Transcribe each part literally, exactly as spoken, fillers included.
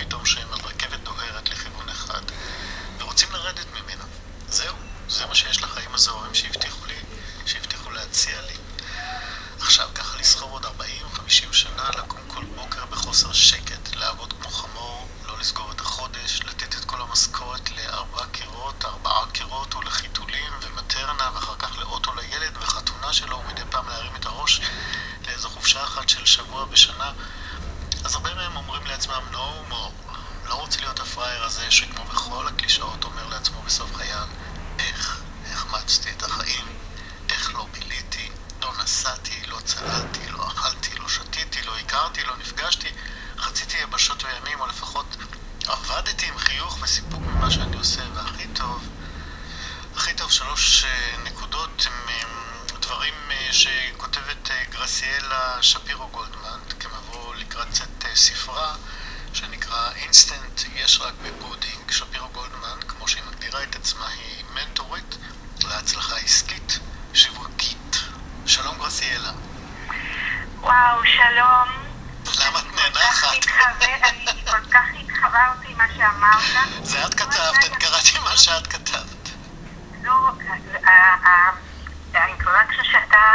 פתאום שהם על רכבת דוהרת לכיוון אחד ורוצים לרדת ממנו. זהו, זה מה שיש לחיים הזוהרים שהבטיחו לי, שהבטיחו להציע לי. עכשיו ככה לסחוב עוד ארבעים חמישים שנה, לקום כל בוקר בחוסר שקט, לעבוד כמו חמור, לא לסגור את החודש, לתת את כל המשכורת לארבעה קירות, ארבעה קירות ולחיתולים ומטרנה, ואחר כך לאוטו לילד וחתונה שלו, ומדי פעם להרים את הראש לאיזו חופשה אחת של שבוע בשנה. אז הרבה מהם אומרים לעצמם, no more, לא רוצה להיות הפראייר הזה שכמו בכל הקלישאות אומר לעצמו בסוף חייו, איך החמצתי את החיים, איך לא ביליתי, לא נסעתי, לא צעדתי, לא אכלתי, לא שתיתי, לא הכרתי, לא נפגשתי, חציתי יבשות וימים, או לפחות עבדתי עם חיוך וסיפוק ממה שאני עושה, והכי טוב, הכי טוב שלוש נקודות עם דברים שכותבת גרסיאלה שפירו גולדמן, כמבוא לקראת צאת ספרה, שנקרא אינסטנט יש רק בפודינג. שפירו גולדמן, כמו שהיא מגדירה את עצמה, היא מנטורית להצלחה עסקית, שיווקית. שלום גרסיאלה. וואו, שלום. למה את נאנחת? אני כל כך התחברתי מה שאמרת. זה את כתבת, את קראתי מה שאת כתבת. לא, האינטרונקציה שאתה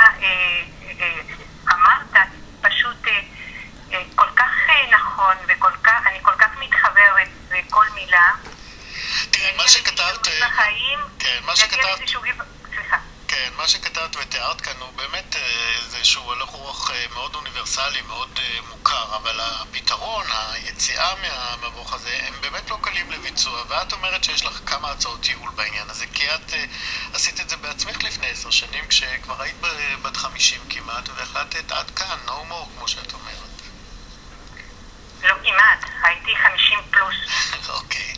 אמרת פשוט כל כך נכון, ואני כל כך מתחברת לכל מילה. מה שכתבת... כן, מה שכתבת... סליחה. כן, מה שכתבת ותיארת כאן הוא באמת איזשהו הלך רוח מאוד אוניברסלי, מאוד מוכר, אבל הפתרון, היציאה מהמבוך הזה, הם באמת לא קלים לביצוע, ואת אומרת שיש לך כמה הצעות ייעול בעניין הזה, כי את עשית את זה בעצמך לפני עשר שנים, כשכבר היית בת חמישים כמעט, והחלטת עד כאן, no more, כמו שאת אומרת. לא כמעט, הייתי חמישים פלוס. אוקיי.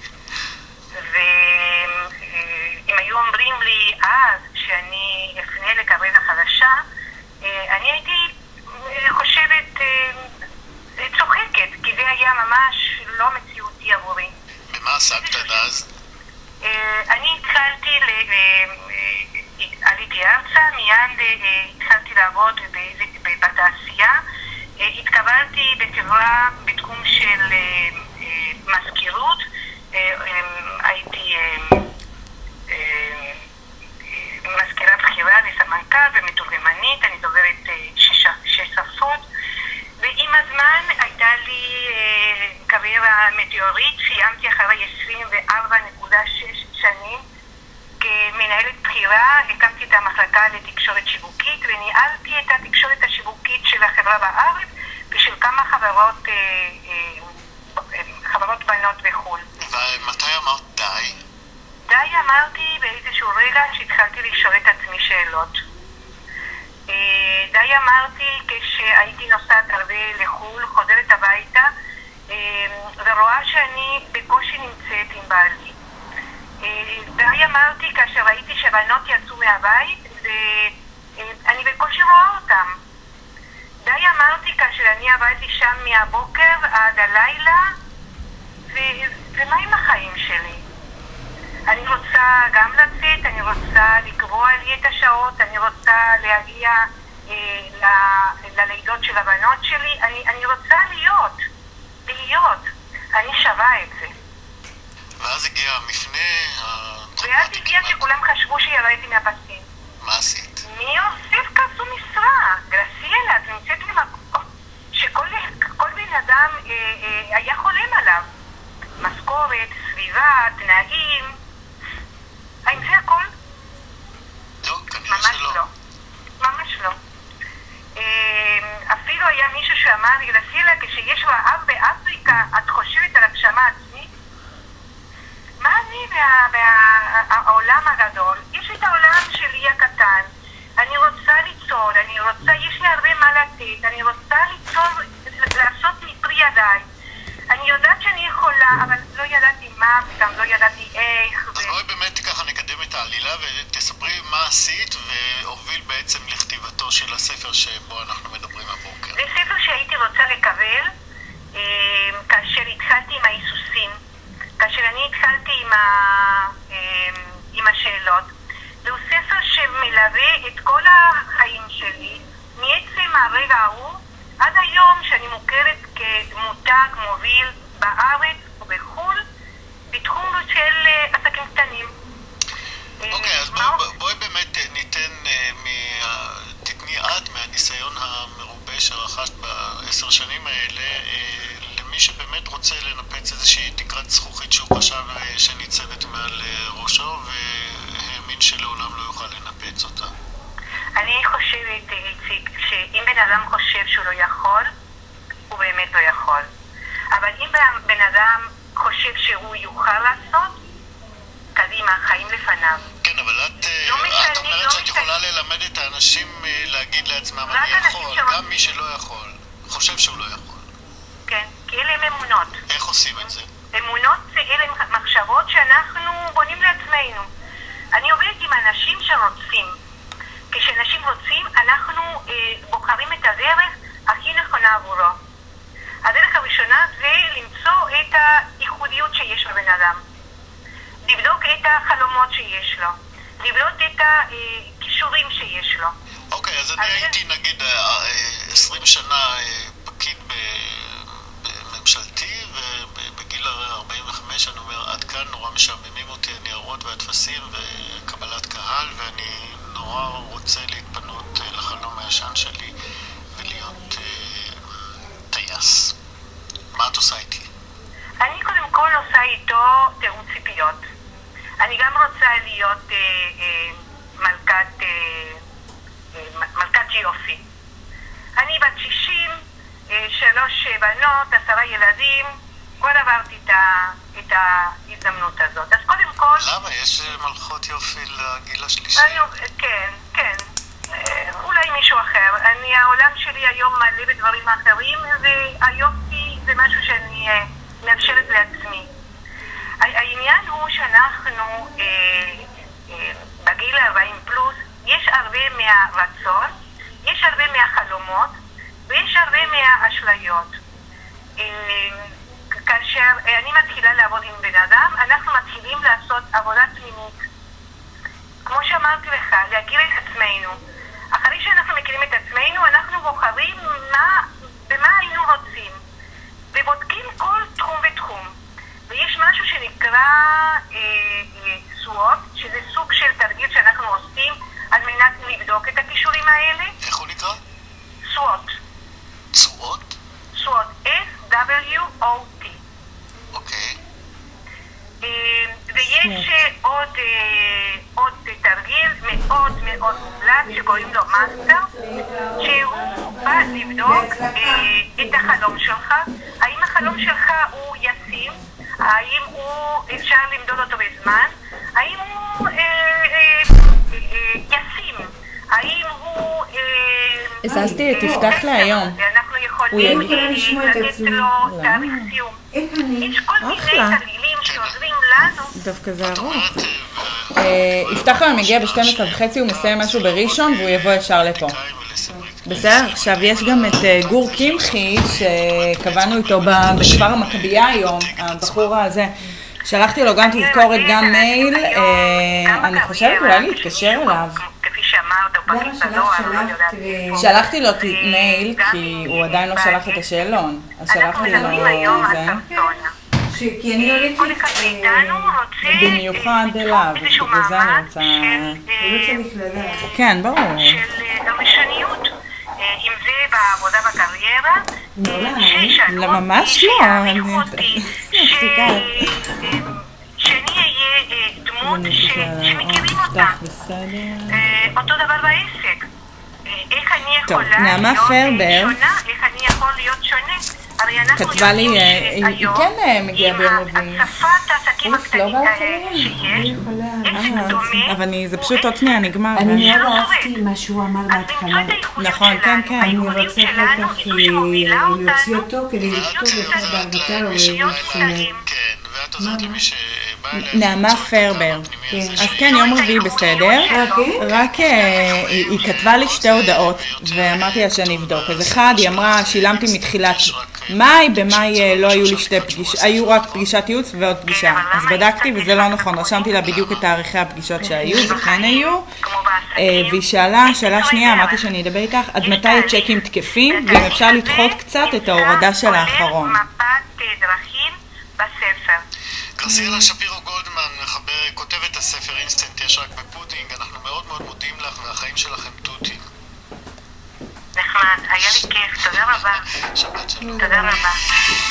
ואם היו אומרים לי אז שאני אפנה לקריירה חדשה, אני הייתי חושבת צוחקת, כי זה היה ממש לא מציאותי עבורי. במה עסקת עד אז? אני התחלתי, עליתי ארצה, מיד התחלתי לעבוד בתעשייה, התקבלתי בחברה בתחום של מזכירות, הייתי מזכירה בכירה לסמנכ"ל ומתורגמנית, אני דוברת שש שפות, ועם הזמן הייתה לי קריירה מטאורית, סיימתי אחרי עשרים וארבע נקודה שש שנים כמנהלת בכירה, הקמתי את המחלקה לתקשורת שיווקית וניהלתי את התקשורת השיווקית של החברה בארץ ושל כמה חברות חברות בנות בחו"ל. ומתי אמרת די? די אמרתי באיזשהו רגע שהתחלתי לשאול את עצמי שאלות. די אמרתי כשהייתי נוסעת הרבה לחו"ל, חוזרת הביתה, ורואה שאני בקושי נמצאת עם בעלי. די אמרתי כאשר ראיתי שבנות יצאו מהבית ואני בקושי רואה אותם. די אמרתי כאשר אני עבדתי שם מהבוקר עד הלילה, ומה עם החיים שלי? אני רוצה גם לצאת, אני רוצה לקבוע לי את השעות, אני רוצה להגיע אה, ללידות של הבנות שלי, אני, אני רוצה להיות, להיות, אני שווה את זה. ואז הגיע המפנה הדרמטי. ואז הגיע שכולם חשבו שירדתי מהפסים. מה עשית? מי אוסף כזו משרה? גרסיאלה, את נמצאת במקום שכל כל בן אדם אה, אה, היה חולם עליו. משכורת, סביבה, תנאים. האם זה הכל? לא, כנראה שלא. ממש לא. ממש לא. אפילו היה מישהו שאמר לי, גרסיאלה, כשיש רעב באפריקה, את חושבת על הגשמה עצמית? מה אני והעולם הגדול? יש את העולם שלי הקטן. אני רוצה ליצור, אני רוצה, יש לי הרבה מה לתת, אני רוצה ליצור, לעשות מפרי ידיי. אני יודעת שאני יכולה, אבל לא ידעתי מה, וגם לא ידעתי איך. אז בואי באמת ככה נקדם את העלילה ותספרי מה עשית והוביל בעצם לכתיבתו של הספר שבו אנחנו מדברים הבוקר. זה ספר שהייתי רוצה לקבל כאשר התחלתי עם ההיסוסים, כאשר אני התחלתי עם, ה... עם השאלות. זהו ספר שמלווה את כל החיים שלי, מעצם הרגע ההוא, עד היום שאני מוכרת כמותג מוביל בארץ ולמי שבאמת רוצה לנפץ איזושהי תקרת זכוכית שהוא חשב שניצבת מעל ראשו והאמין שלעולם לא יוכל לנפץ אותה. אני חושבת, איציק, שאם בן אדם חושב שהוא לא יכול, הוא באמת לא יכול. אבל אם בן אדם חושב שהוא יוכל לעשות, קדימה, חיים לפניו. כן, אבל את, לא את משני, אומרת לא שאת משני. יכולה ללמד את האנשים להגיד לעצמם אני יכול, שרוצ... גם מי שלא יכול, חושב שהוא לא יכול. כן, כי אלה הם אמונות. איך עושים את זה? אמונות זה אלה מחשבות שאנחנו בונים לעצמנו. אני עובדת עם אנשים שרוצים. כשאנשים רוצים, אנחנו אה, בוחרים את הדרך הכי נכונה עבורו. הדרך הראשונה זה למצוא את הייחודיות שיש לבן אדם. לבדוק את החלומות שיש לו. לבדוק את הכישורים שיש לו. אוקיי, אז אני הייתי נגיד עשרים שנה פקיד בממשלתי, ובגיל ארבעים וחמש אני אומר, עד כאן נורא משעממים אותי הניירות והטפסים וקבלת קהל, ואני נורא רוצה להתפנות לחלום הישן שלי ולהיות טייס. מה את עושה איתי? אני קודם כל עושה איתו תיאום ציפיות. אני גם רוצה להיות אה, אה, מלכת, אה, אה, מלכת יופי. אני בת שישים, אה, שלוש בנות, עשרה ילדים, כבר עברתי את, ה, את ההזדמנות הזאת. אז קודם כל... למה? יש מלכות יופי לגיל השלישי? אני, כן, כן. אה, אולי מישהו אחר. אני, העולם שלי היום מלא בדברים אחרים, והיופי זה משהו שאני אה, מאפשרת לעצמי. העניין הוא שאנחנו אה, אה, בגיל ארבעים פלוס, יש הרבה מהרצון, יש הרבה מהחלומות ויש הרבה מהאשליות. אה, כאשר אה, אני מתחילה לעבוד עם בן אדם, אנחנו מתחילים לעשות עבודה פנימית. כמו שאמרתי לך, להכיר את עצמנו. אחרי שאנחנו מכירים את עצמנו, אנחנו בוחרים מה, במה היינו רוצים. ובודקים כל תחום ותחום. ויש משהו שנקרא אה, אה, סוואט, שזה סוג של תרגיל שאנחנו עושים על מנת לבדוק את הכישורים האלה. איך הוא נקרא? סוואט. סוואט? סוואט, S-W-O-T. אוקיי. אה, ויש אה, עוד, אה, עוד תרגיל מאוד מאוד מומלץ שקוראים לו מאסטר, שהוא בא לבדוק אה, את החלום שלך. האם החלום שלך הוא ישים? האם הוא אפשר למדוד אותו בזמן? האם הוא אה, אה, אה, ישים? האם הוא... הזזתי את תפתח להיום. אנחנו יכולים לתת לו תאריך סיום. יש כל מיני תרגילים שעוזרים לנו. דווקא זה ארוך. יפתח היום מגיע ב-שתים עשרה וחצי, הוא מסיים משהו בראשון והוא יבוא ישר לפה. בסדר, עכשיו יש גם את גור קמחי שקבענו איתו בכפר המכבייה היום, הבחור הזה. שלחתי לו גם תזכורת, גם מייל, אני חושבת אולי להתקשר אליו. כפי שאמרת, הוא פקיד בדואר, אני לא יודעת איפה. שלחתי לו מייל כי הוא עדיין לא שלח את השאלון, אז שלחתי לו זה. כי אני לא כל אחד מאיתנו רוצה במיוחד אליו, וזה אני רוצה... כן, ברור. של ראשוניות, אם זה בעבודה בקריירה, לא, ממש לא. שיעריכו אותי, שאני אהיה דמות שמכירים אותה. אותו דבר בעסק. איך אני יכולה להיות שונה, איך אני יכול להיות שונה. כתבה לי, היא כן מגיעה ביום רביעי. הצפת העסקים הקטנים שיש, איך דומה, אבל זה פשוט עוד שנייה נגמר. אני מאוד אהבתי מה שהוא אמר בהתחלה. נכון, כן, כן. אני רוצה אחר כך להוציא אותו כדי לכתוב את בהגתה או שונה. ואת עוזרת למי שבא אליה... נעמה פרבר. אז כן, יום רביעי בסדר. רק היא כתבה לי שתי הודעות, ואמרתי לה שאני אבדוק. אז אחד, היא אמרה, שילמתי מתחילת מאי, במאי לא היו לי שתי פגישות, היו רק פגישת ייעוץ ועוד פגישה. אז בדקתי וזה לא נכון, רשמתי לה בדיוק את תאריכי הפגישות שהיו, וכן היו. והיא שאלה, שאלה שנייה, אמרתי שאני אדבר איתך, עד מתי הצ'קים תקפים, ואם אפשר לדחות קצת את ההורדה של האחרון. גרסיאלה שפירו גולדמן, כותבת הספר אינסטנט יש רק בפודינג, אנחנו מאוד מאוד מודים לך והחיים שלכם תותים. נחמד, היה לי כיף, תודה רבה. שבת שלום. תודה רבה.